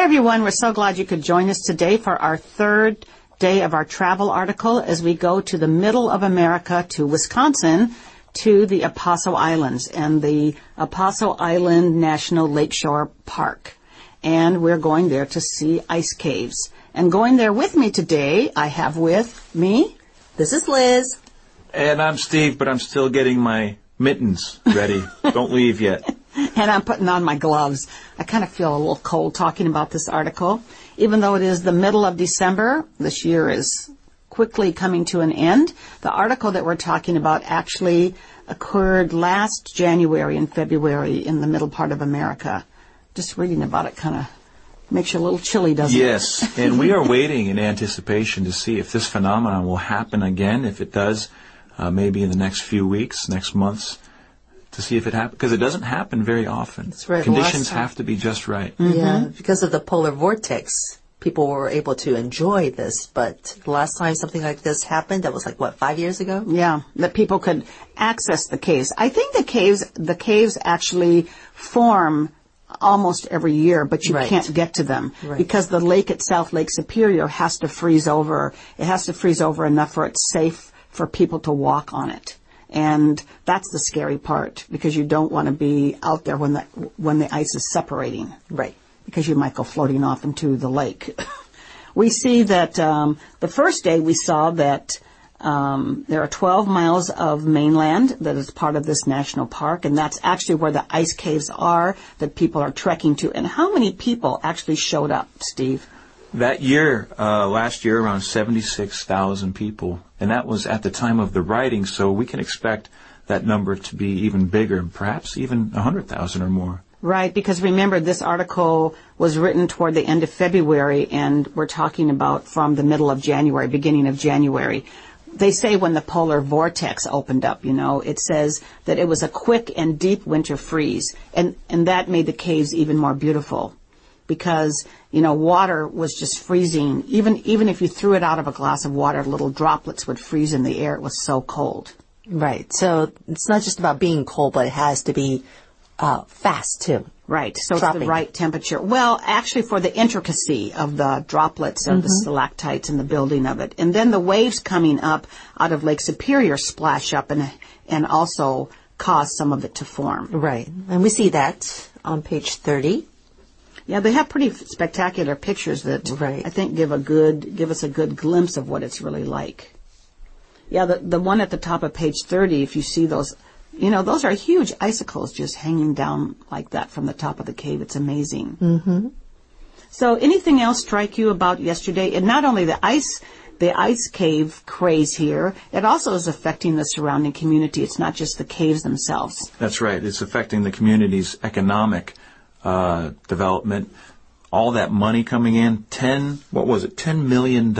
everyone. We're so glad you could join us today for our third day of our travel article as we go to the middle of America, to Wisconsin, to the Apostle Islands and the Apostle Island National Lakeshore Park. And we're going there to see ice caves. And going there with me today, I have with me... This is Liz. And I'm Steve, but I'm still getting my mittens ready. Don't leave yet. And I'm putting on my gloves. I kind of feel a little cold talking about this article. Even though it is the middle of December, this year is quickly coming to an end. The article that we're talking about actually occurred last January and February in the middle part of America. Just reading about it kind of makes you a little chilly, doesn't it? Yes, and we are waiting in anticipation to see if this phenomenon will happen again. If it does, maybe in the next few weeks, next months, to see if it happens. Because it doesn't happen very often. That's right. Conditions have to be just right. Mm-hmm. Yeah, because of the polar vortex, people were able to enjoy this. But the last time something like this happened, that was 5 years ago? Yeah, that people could access the caves. I think the caves actually form almost every year, but you can't get to them because the lake itself, Lake Superior, has to freeze over. It has to freeze over enough for it's safe for people to walk on it. And that's the scary part, because you don't want to be out there when the ice is separating. Right. Because you might go floating off into the lake. We see that the first day we saw that there are 12 miles of mainland that is part of this national park, and that's actually where the ice caves are that people are trekking to. And how many people actually showed up, Steve? That year, last year, around 76,000 people, and that was at the time of the writing, so we can expect that number to be even bigger, perhaps even 100,000 or more. Right, because remember, this article was written toward the end of February, and we're talking about from the middle of January, beginning of January. They say when the polar vortex opened up, it says that it was a quick and deep winter freeze, and that made the caves even more beautiful. Because, water was just freezing. Even if you threw it out of a glass of water, little droplets would freeze in the air. It was so cold. Right. So it's not just about being cold, but it has to be fast, too. Right. So it's the right temperature. Well, actually, for the intricacy of the droplets of the stalactites and the building of it. And then the waves coming up out of Lake Superior splash up and also cause some of it to form. Right. And we see that on page 30. Yeah, they have pretty spectacular pictures that I think give us a good glimpse of what it's really like. Yeah, the one at the top of page 30, if you see those, those are huge icicles just hanging down like that from the top of the cave. It's amazing. Mm-hmm. So anything else strike you about yesterday? And not only the ice cave craze here, it also is affecting the surrounding community. It's not just the caves themselves. That's right. It's affecting the community's economic development. All that money coming in, $10 million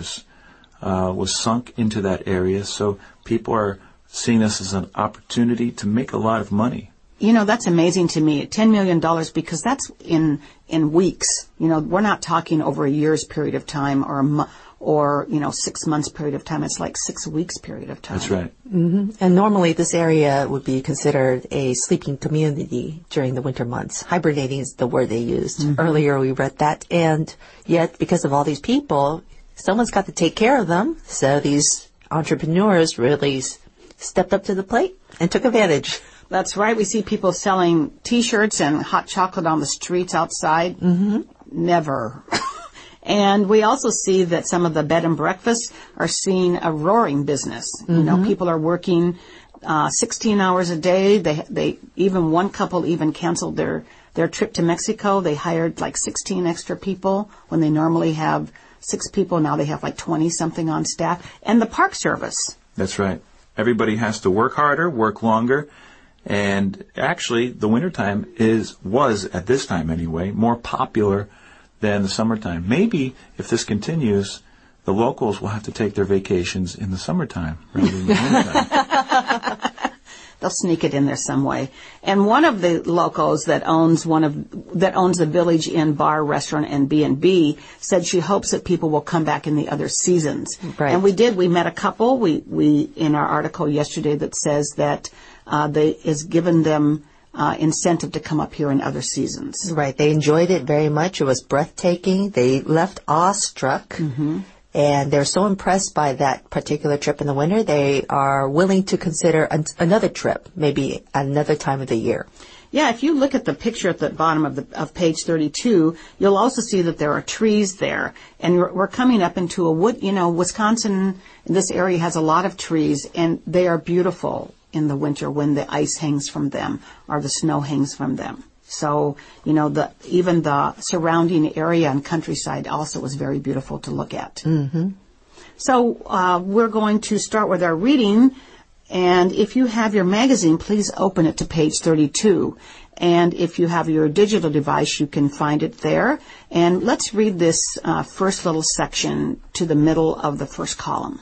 was sunk into that area. So people are seeing this as an opportunity to make a lot of money. That's amazing to me. $10 million, because that's in weeks. We're not talking over a year's period of time or 6 months period of time. It's like 6 weeks period of time. That's right. Mm-hmm. And normally this area would be considered a sleeping community during the winter months. Hibernating is the word they used. Mm-hmm. Earlier we read that. And yet, because of all these people, someone's got to take care of them. So these entrepreneurs really stepped up to the plate and took advantage. That's right. We see people selling T-shirts and hot chocolate on the streets outside. Mm-hmm. Never. And we also see that some of the bed and breakfasts are seeing a roaring business. Mm-hmm. People are working 16 hours a day. They even one couple even canceled their trip to Mexico. They hired 16 extra people when they normally have 6 people. Now they have 20-something on staff. And the park service. That's right. Everybody has to work harder, work longer. And actually, the wintertime was, at this time anyway, more popular than the summertime. Maybe, if this continues, the locals will have to take their vacations in the summertime rather than the wintertime. They'll sneak it in there some way. And one of the locals that owns the Village Inn bar, restaurant, and B&B said she hopes that people will come back in the other seasons. Right. And we met a couple. We in our article yesterday that says that is given them incentive to come up here in other seasons. Right. They enjoyed it very much. It was breathtaking. They left awestruck. And they're so impressed by that particular trip in the winter, they are willing to consider another trip, maybe another time of the year. Yeah, if you look at the picture at the bottom of page 32, you'll also see that there are trees there. And we're coming up into a wood, Wisconsin, this area has a lot of trees, and they are beautiful in the winter when the ice hangs from them or the snow hangs from them. So, even the surrounding area and countryside also was very beautiful to look at. So, we're going to start with our reading. And if you have your magazine, please open it to page 32. And if you have your digital device, you can find it there. And let's read this first little section to the middle of the first column.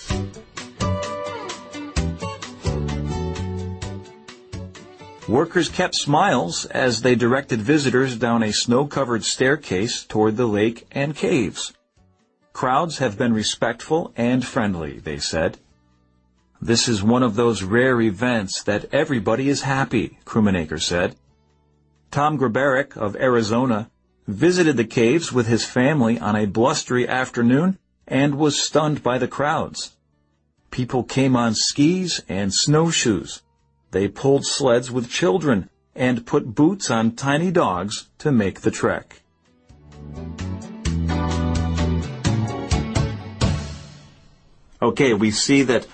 Workers kept smiles as they directed visitors down a snow-covered staircase toward the lake and caves. Crowds have been respectful and friendly, they said. This is one of those rare events that everybody is happy, Krumenacher said. Tom Grabaric of Arizona visited the caves with his family on a blustery afternoon and was stunned by the crowds. People came on skis and snowshoes. They pulled sleds with children and put boots on tiny dogs to make the trek. Okay, we see that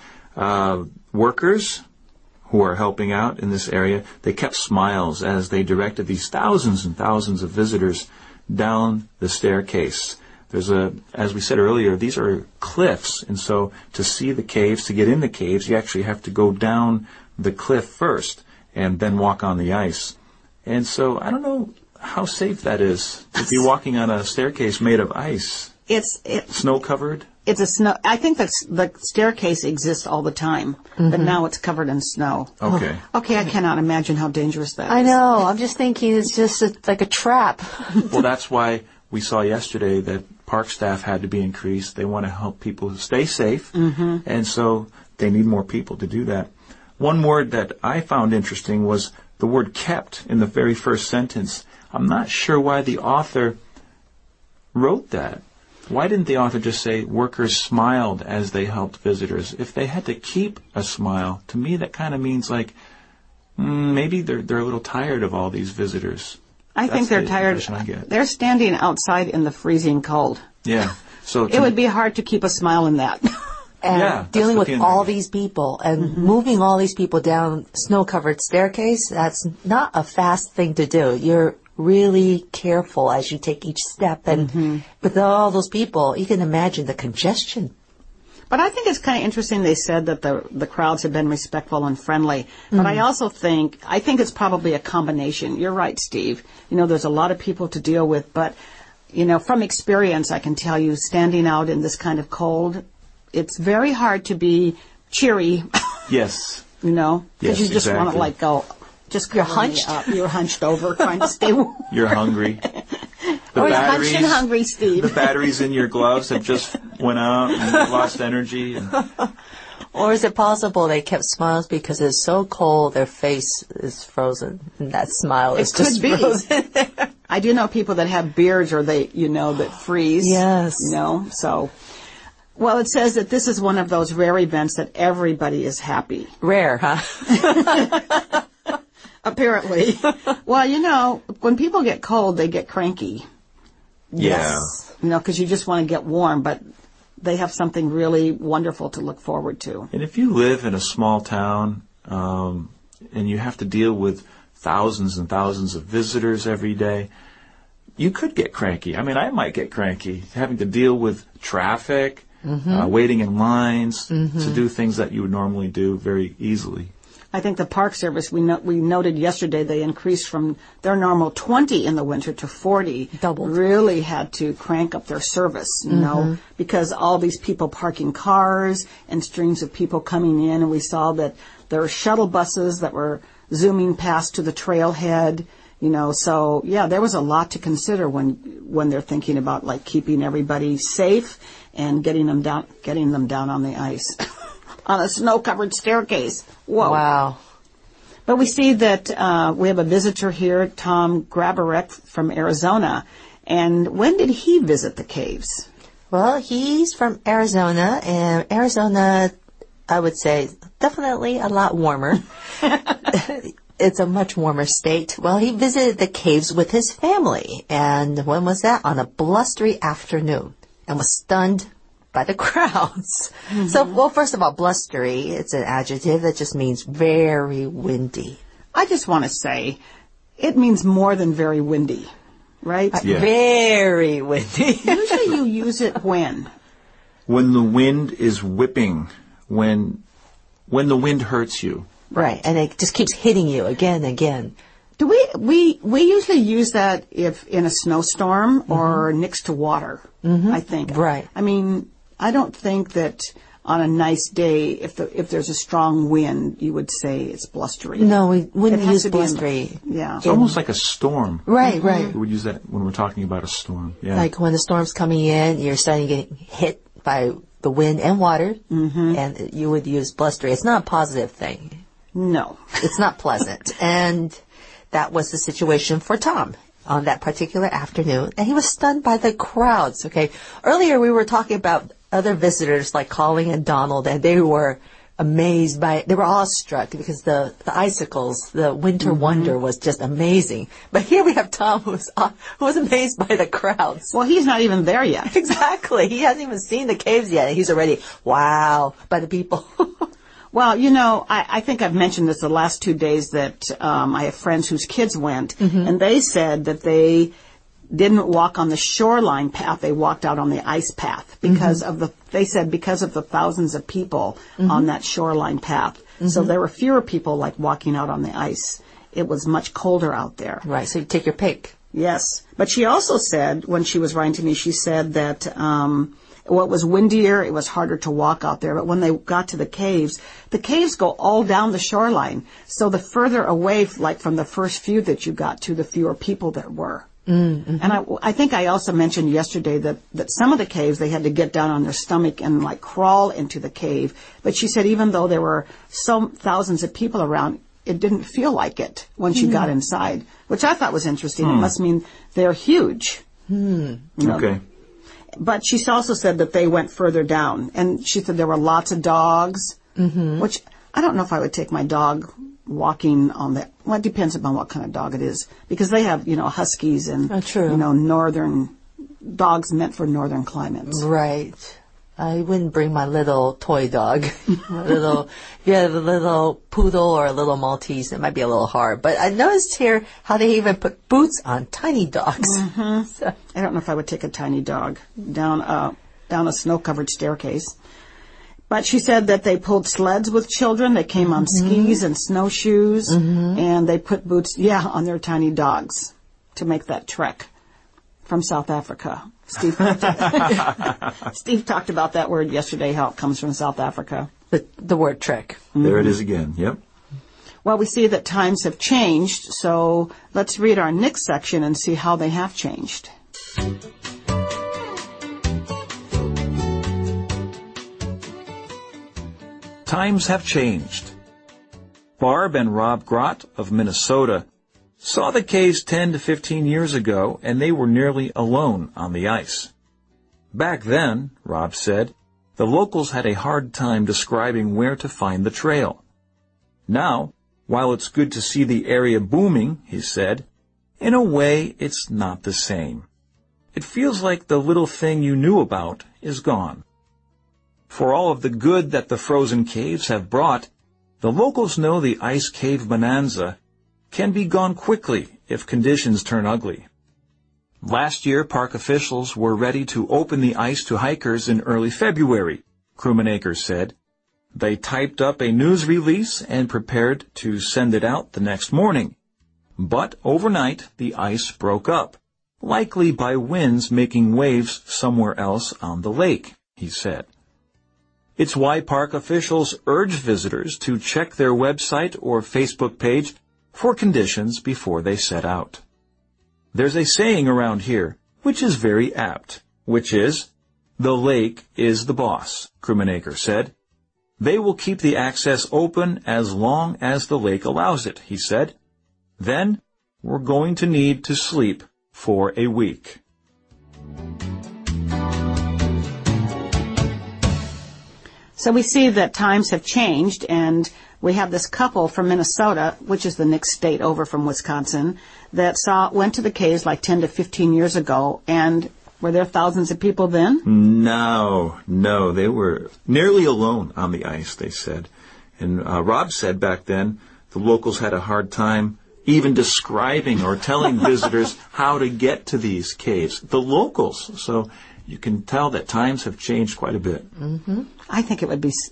workers who are helping out in this area, they kept smiles as they directed these thousands and thousands of visitors down the staircase. As we said earlier, these are cliffs, and so to see the caves, to get in the caves, you actually have to go down the cliff first and then walk on the ice. And so I don't know how safe that is to be walking on a staircase made of ice. It's snow-covered? It's a snow. I think the staircase exists all the time, but now it's covered in snow. Okay. Okay, I cannot imagine how dangerous that is. I know. I'm just thinking it's just like a trap. Well, that's why we saw yesterday that park staff had to be increased. They want to help people stay safe, and so they need more people to do that. One word that I found interesting was the word kept in the very first sentence. I'm not sure why the author wrote that. Why didn't the author just say workers smiled as they helped visitors? If they had to keep a smile, to me that kind of means like maybe they're a little tired of all these visitors. I think they're tired. They're standing outside in the freezing cold. Yeah. So it would be hard to keep a smile in that. And dealing with all these people and moving all these people down snow-covered staircase, that's not a fast thing to do. You're really careful as you take each step. And with all those people, you can imagine the congestion. But I think it's kind of interesting they said that the crowds have been respectful and friendly. But I also think it's probably a combination. You're right, Steve. There's a lot of people to deal with. But, from experience, I can tell you, standing out in this kind of cold, it's very hard to be cheery. Yes. Because yes, you just want to go. Just you're hunched. You're hunched over, trying to stay warm. You're hungry. You're hunched and hungry, Steve. The batteries in your gloves have just went out and you lost energy. Or is it possible they kept smiles because it's so cold their face is frozen and that smile is just frozen there? I do know people that have beards or that freeze. Yes. So. Well, it says that this is one of those rare events that everybody is happy. Rare, huh? Apparently. Well, when people get cold, they get cranky. Yeah. Yes. Because you just want to get warm, but they have something really wonderful to look forward to. And if you live in a small town, and you have to deal with thousands and thousands of visitors every day, you could get cranky. I mean, I might get cranky having to deal with traffic, waiting in lines to do things that you would normally do very easily. I think the Park Service, we noted yesterday, they increased from their normal 20 in the winter to 40. Doubled. Really had to crank up their service, because all these people parking cars and streams of people coming in. And we saw that there were shuttle buses that were zooming past to the trailhead. So there was a lot to consider when they're thinking about keeping everybody safe and getting them down on the ice on a snow-covered staircase. Whoa! Wow! But we see that we have a visitor here, Tom Grabarek from Arizona. And when did he visit the caves? Well, he's from Arizona, and Arizona, I would say, definitely a lot warmer. It's a much warmer state. Well, he visited the caves with his family. And when was that? On a blustery afternoon, and was stunned by the crowds. Mm-hmm. So, well, first of all, blustery, it's an adjective that just means very windy. I just want to say, it means more than very windy, right? Yeah. Very windy. Usually you use it when? When the wind is whipping, when the wind hurts you. Right, and it just keeps hitting you again and again. Do we usually use that if in a snowstorm or next to water, I think. Right. I mean, I don't think that on a nice day, if there's a strong wind, you would say it's blustery. No, we wouldn't It has use to be blustery. Yeah. It's almost like a storm. Right, right. We would use that when we're talking about a storm. Yeah. Like when the storm's coming in, you're starting to get hit by the wind and water, and you would use blustery. It's not a positive thing. No. It's not pleasant. And that was the situation for Tom on that particular afternoon. And he was stunned by the crowds, okay? Earlier we were talking about other visitors like Colleen and Donald, and they were amazed by, they were awestruck because the icicles, the winter wonder was just amazing. But here we have Tom who was amazed by the crowds. Well, he's not even there yet. Exactly. He hasn't even seen the caves yet. He's already, wow, by the people. Well, you know, I think I've mentioned this the last 2 days that I have friends whose kids went, and they said that they didn't walk on the shoreline path. They walked out on the ice path because of the thousands of people on that shoreline path. So there were fewer people like walking out on the ice. It was much colder out there. Right, so you take your pick. Yes. But she also said, when she was writing to me, she said that it was windier, it was harder to walk out there. But when they got to the caves go all down the shoreline. So the further away, like from the first few that you got to, the fewer people there were. Mm-hmm. And I think I also mentioned yesterday that some of the caves, they had to get down on their stomach and like crawl into the cave. But she said even though there were some thousands of people around, it didn't feel like it when she got inside, which I thought was interesting. It must mean they're huge. You know? Okay. But she also said that they went further down. And she said there were lots of dogs, which I don't know if I would take my dog walking on the, well, it depends upon what kind of dog it is. Because they have, you know, huskies and, you know, northern, dogs meant for northern climates. Right. I wouldn't bring my little toy dog. If you have a little poodle or a little Maltese, it might be a little hard. But I noticed here how they even put boots on tiny dogs. So. I don't know if I would take a tiny dog down a snow-covered staircase. But she said that they pulled sleds with children. They came on skis and snowshoes, and they put boots, on their tiny dogs to make that trek from South Africa. Steve talked about that word yesterday, how it comes from South Africa. The word trek. There it is again. Yep. Well, we see that times have changed, so let's read our next section and see how they have changed. Times have changed. Barb and Rob Grott of Minnesota saw the caves 10 to 15 years ago, and they were nearly alone on the ice. Back then, Rob said, the locals had a hard time describing where to find the trail. Now, while it's good to see the area booming, he said, in a way it's not the same. It feels like the little thing you knew about is gone. For all of the good that the frozen caves have brought, the locals know the ice cave bonanza can be gone quickly if conditions turn ugly. Last year, park officials were ready to open the ice to hikers in early February, Krumenacre said. They typed up a news release and prepared to send it out the next morning. But overnight, the ice broke up, likely by winds making waves somewhere else on the lake, he said. It's why park officials urge visitors to check their website or Facebook page for conditions before they set out. There's a saying around here, which is very apt, which is, the lake is the boss, Krumenacre said. They will keep the access open as long as the lake allows it, he said. Then we're going to need to sleep for a week. So we see that times have changed, and we have this couple from Minnesota, which is the next state over from Wisconsin, that went to the caves like 10 to 15 years ago, and were there thousands of people then? No, they were nearly alone on the ice, they said. And Rob said back then the locals had a hard time even describing or telling visitors how to get to these caves. The locals. So you can tell that times have changed quite a bit. Mm-hmm. I think it would be,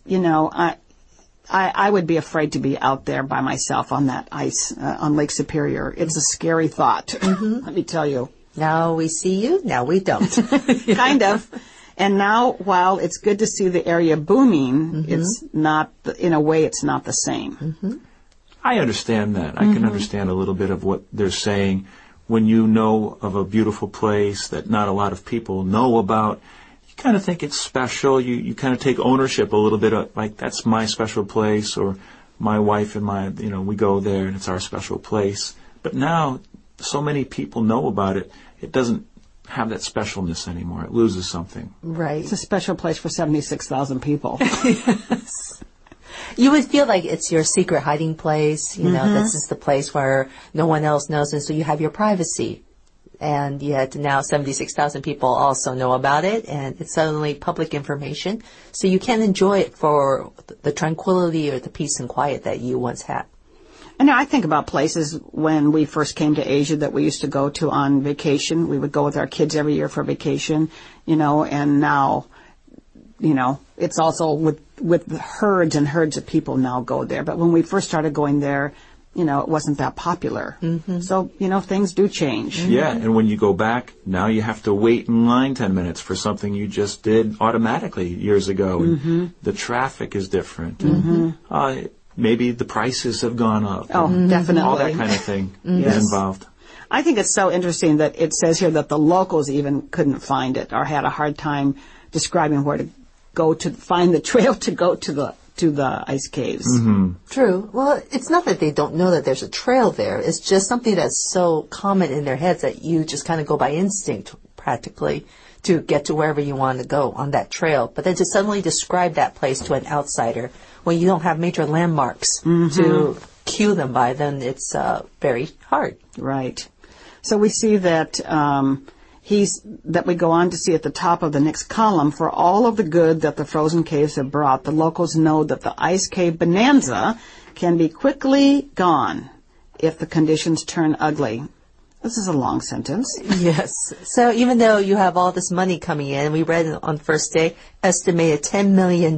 I would be afraid to be out there by myself on that ice on Lake Superior. It's a scary thought, Mm-hmm. let me tell you. Now we see you, now we don't. Kind of. And now, while it's good to see the area booming, Mm-hmm. it's not, in a way, it's not the same. Mm-hmm. I understand that. I can understand a little bit of what they're saying. When you know of a beautiful place that not a lot of people know about, you kind of think it's special. You kind of take ownership a little bit of, like, that's my special place, or my wife and we go there and it's our special place. But now, so many people know about it, it doesn't have that specialness anymore. It loses something. Right. It's a special place for 76,000 people. Yes. You would feel like it's your secret hiding place. This is the place where no one else knows, and so you have your privacy. And yet now 76,000 people also know about it, and it's suddenly public information. So you can't enjoy it for the tranquility or the peace and quiet that you once had. And I think about places when we first came to Asia that we used to go to on vacation. We would go with our kids every year for vacation, and now, it's also with herds and herds of people now go there. But when we first started going there, it wasn't that popular. Mm-hmm. So, things do change. Yeah, and when you go back, now you have to wait in line 10 minutes for something you just did automatically years ago. And the traffic is different. And, maybe the prices have gone up. Oh, definitely. All that kind of thing is involved. I think it's so interesting that it says here that the locals even couldn't find it or had a hard time describing where to go to find the trail to go to the ice caves. Mm-hmm. True. Well, it's not that they don't know that there's a trail there. It's just something that's so common in their heads that you just kind of go by instinct, practically, to get to wherever you want to go on that trail. But then to suddenly describe that place to an outsider when you don't have major landmarks to cue them by, then it's very hard. Right. So we see that that we go on to see at the top of the next column, for all of the good that the frozen caves have brought, the locals know that the ice cave bonanza can be quickly gone if the conditions turn ugly. This is a long sentence. Yes. So even though you have all this money coming in, we read on the first day, estimated $10 million.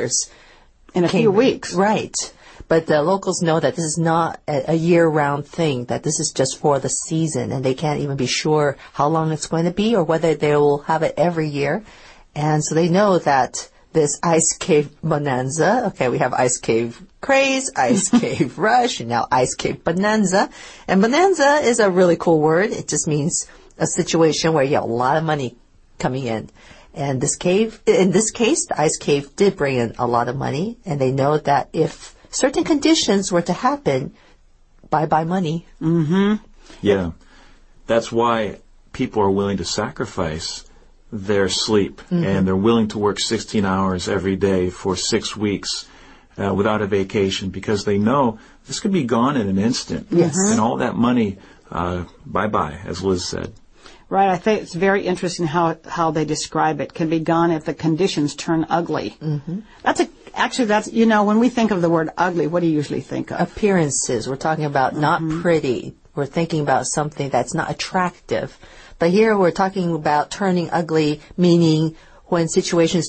In a few weeks. Right. But the locals know that this is not a year-round thing, that this is just for the season, and they can't even be sure how long it's going to be or whether they will have it every year. And so they know that this ice cave bonanza, okay, we have ice cave craze, ice cave rush, and now ice cave bonanza. And bonanza is a really cool word. It just means a situation where you have a lot of money coming in. And in this case, the ice cave did bring in a lot of money, and they know that if certain conditions were to happen, bye-bye money. Mm-hmm. Yeah. That's why people are willing to sacrifice their sleep, and they're willing to work 16 hours every day for 6 weeks without a vacation, because they know this could be gone in an instant. Yes. And all that money, bye-bye, as Liz said. Right. I think it's very interesting how they describe it. Can be gone if the conditions turn ugly. Mm-hmm. That's when we think of the word ugly, what do you usually think of? Appearances. We're talking about not pretty. We're thinking about something that's not attractive. But here we're talking about turning ugly, meaning when situations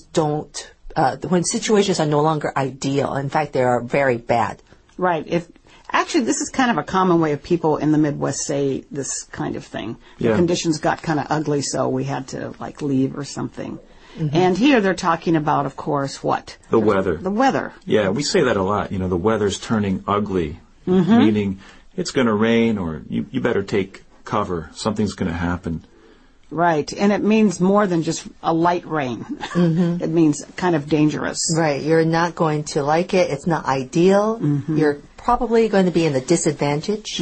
when situations are no longer ideal. In fact, they are very bad. Right. Actually, this is kind of a common way of people in the Midwest say this kind of thing. Yeah. The conditions got kind of ugly, so we had to leave or something. Mm-hmm. And here they're talking about, of course, what? The weather. The weather. Yeah, we say that a lot. The weather's turning ugly, meaning it's going to rain, or you better take cover. Something's going to happen. Right. And it means more than just a light rain. It means kind of dangerous. Right. You're not going to like it. It's not ideal. You're probably going to be in a disadvantage.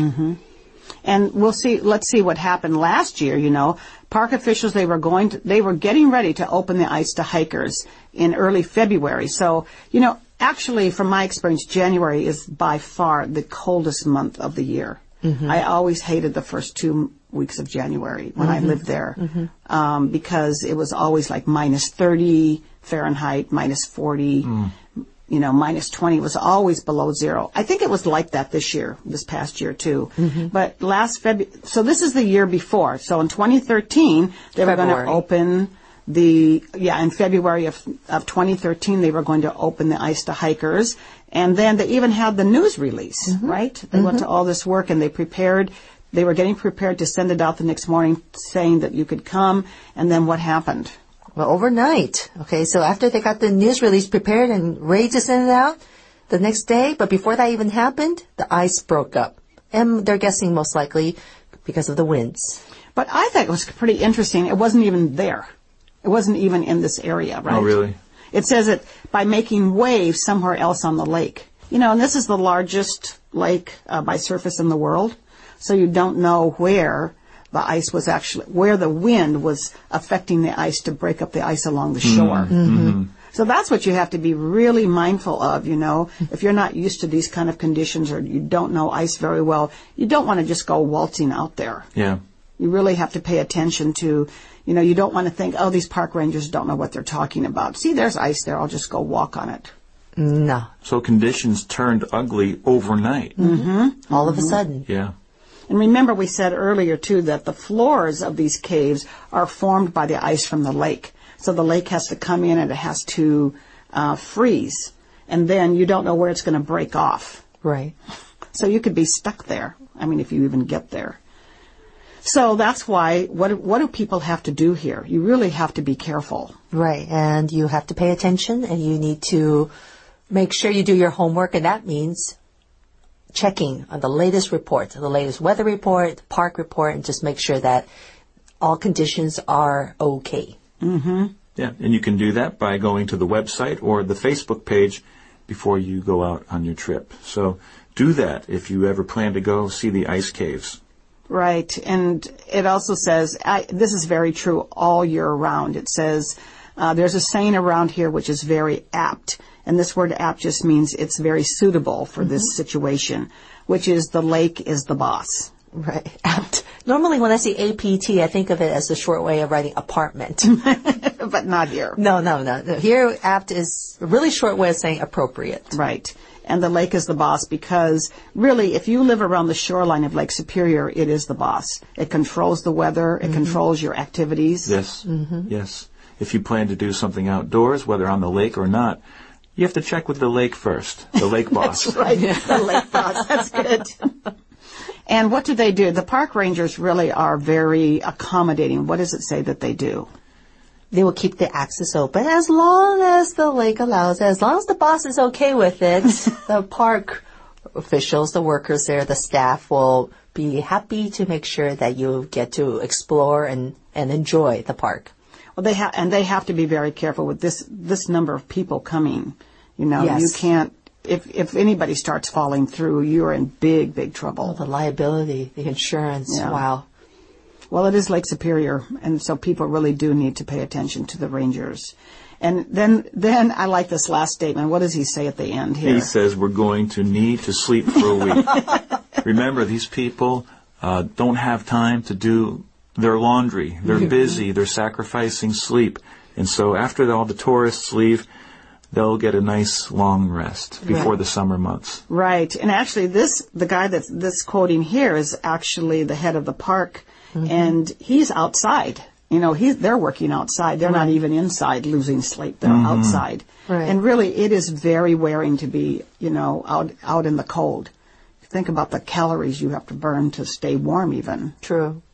And let's see what happened last year, Park officials, they were getting ready to open the ice to hikers in early February. So, actually, from my experience, January is by far the coldest month of the year. I always hated the first 2 weeks of January when I lived there, because it was always like minus 30 Fahrenheit, minus 40, minus 20 was always below zero. I think it was like that this past year too. But last February, so this is the year before. So in 2013, they were going to open in February of 2013, they were going to open the ice to hikers. And then they even had the news release, right? They went to all this work and they were getting prepared to send it out the next morning saying that you could come. And then what happened? Well, overnight. Okay, so after they got the news release prepared and ready to send it out the next day, but before that even happened, the ice broke up. And they're guessing most likely because of the winds. But I think it was pretty interesting. It wasn't even there. It wasn't even in this area, right? Oh, really? It says it by making waves somewhere else on the lake. And this is the largest lake by surface in the world. So you don't know where the ice was where the wind was affecting the ice to break up the ice along the shore. So that's what you have to be really mindful of, If you're not used to these kind of conditions or you don't know ice very well, you don't want to just go waltzing out there. Yeah. You really have to pay attention to, you don't want to think, oh, these park rangers don't know what they're talking about. See, there's ice there. I'll just go walk on it. No. So conditions turned ugly overnight. All of a sudden. Yeah. And remember, we said earlier, too, that the floors of these caves are formed by the ice from the lake. So the lake has to come in and it has to freeze. And then you don't know where it's going to break off. Right. So you could be stuck there. If you even get there. So that's why, what do people have to do here? You really have to be careful. Right. And you have to pay attention and you need to make sure you do your homework. And that means checking on the latest report, the latest weather report, park report, and just make sure that all conditions are okay. Yeah, and you can do that by going to the website or the Facebook page before you go out on your trip. So do that if you ever plan to go see the ice caves. Right, and it also says, this is very true all year round. It says, there's a saying around here which is very apt. And this word apt just means it's very suitable for this situation, which is the lake is the boss. Right. Apt. Normally when I see APT, I think of it as the short way of writing apartment. But not here. No. Here, apt is a really short way of saying appropriate. Right. And the lake is the boss because really, if you live around the shoreline of Lake Superior, it is the boss. It controls the weather. It controls your activities. Yes. Yes. If you plan to do something outdoors, whether on the lake or not, you have to check with the lake first, the lake boss. That's right, the lake boss. That's good. And what do they do? The park rangers really are very accommodating. What does it say that they do? They will keep the access open as long as the lake allows it. As long as the boss is okay with it, the park officials, the workers there, the staff will be happy to make sure that you get to explore and enjoy the park. Well, they have to be very careful with this number of people coming. Yes. You can't, if anybody starts falling through, you're in big trouble. Oh, the liability, the insurance, Yeah. Wow. Well, it is Lake Superior, and so people really do need to pay attention to the rangers. And then I like this last statement. What does he say at the end here? He says we're going to need to sleep for a week. Remember, these people don't have time to do their laundry. They're busy. They're sacrificing sleep. And so after all the tourists leave, they'll get a nice long rest before the summer months. Right. And actually the guy that's this quoting here is actually the head of the park, and he's outside. They're working outside. They're not even inside losing sleep. They're outside. Right. And really it is very wearing to be, out in the cold. Think about the calories you have to burn to stay warm even. True.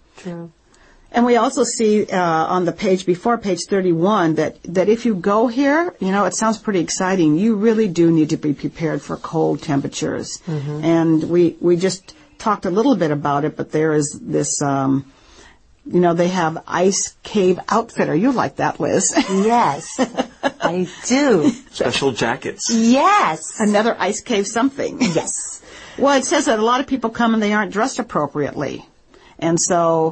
And we also see on the page before, page 31, that if you go here, it sounds pretty exciting. You really do need to be prepared for cold temperatures. And we just talked a little bit about it, but there is this they have Ice Cave Outfitter. You like that, Liz. Yes, I do. Special jackets. Yes. Another ice cave something. Yes. Well, it says that a lot of people come and they aren't dressed appropriately. And so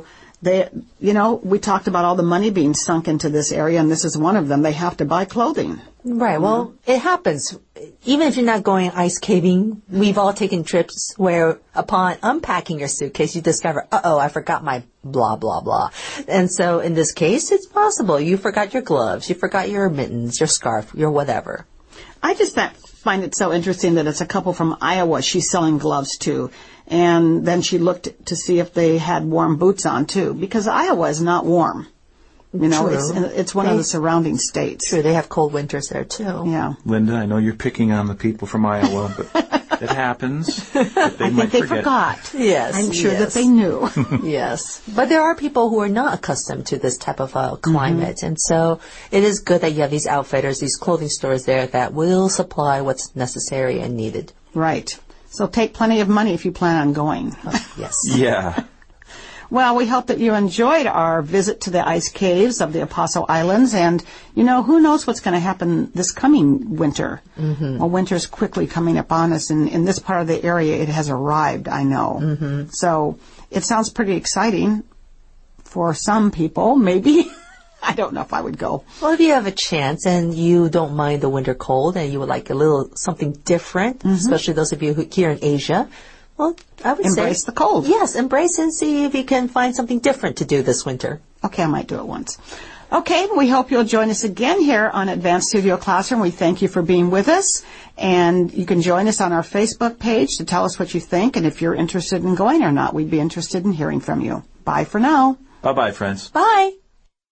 we talked about all the money being sunk into this area, and this is one of them. They have to buy clothing. Right. Well, it happens. Even if you're not going ice caving, we've all taken trips where upon unpacking your suitcase, you discover, I forgot my blah, blah, blah. And so in this case, it's possible. You forgot your gloves, you forgot your mittens, your scarf, your whatever. I just find it so interesting that it's a couple from Iowa she's selling gloves to. And then she looked to see if they had warm boots on, too, because Iowa is not warm. It's one of the surrounding states. True, they have cold winters there, too. Yeah. Linda, I know you're picking on the people from Iowa, but it happens. But I think they forgot. Yes. I'm sure that they knew. Yes. But there are people who are not accustomed to this type of climate. And so it is good that you have these outfitters, these clothing stores there that will supply what's necessary and needed. Right. So take plenty of money if you plan on going. Yes. Yeah. Well, we hope that you enjoyed our visit to the ice caves of the Apostle Islands. And, who knows what's going to happen this coming winter. Mm-hmm. Well, winter's quickly coming upon us. And in this part of the area, it has arrived, I know. Mm-hmm. So it sounds pretty exciting for some people, maybe. I don't know if I would go. Well, if you have a chance and you don't mind the winter cold and you would like a little something different, especially those of you who here in Asia, well, I would say embrace the cold. Yes, embrace and see if you can find something different to do this winter. Okay, I might do it once. Okay, we hope you'll join us again here on Advanced Studio Classroom. We thank you for being with us, and you can join us on our Facebook page to tell us what you think and if you're interested in going or not. We'd be interested in hearing from you. Bye for now. Bye-bye, friends. Bye.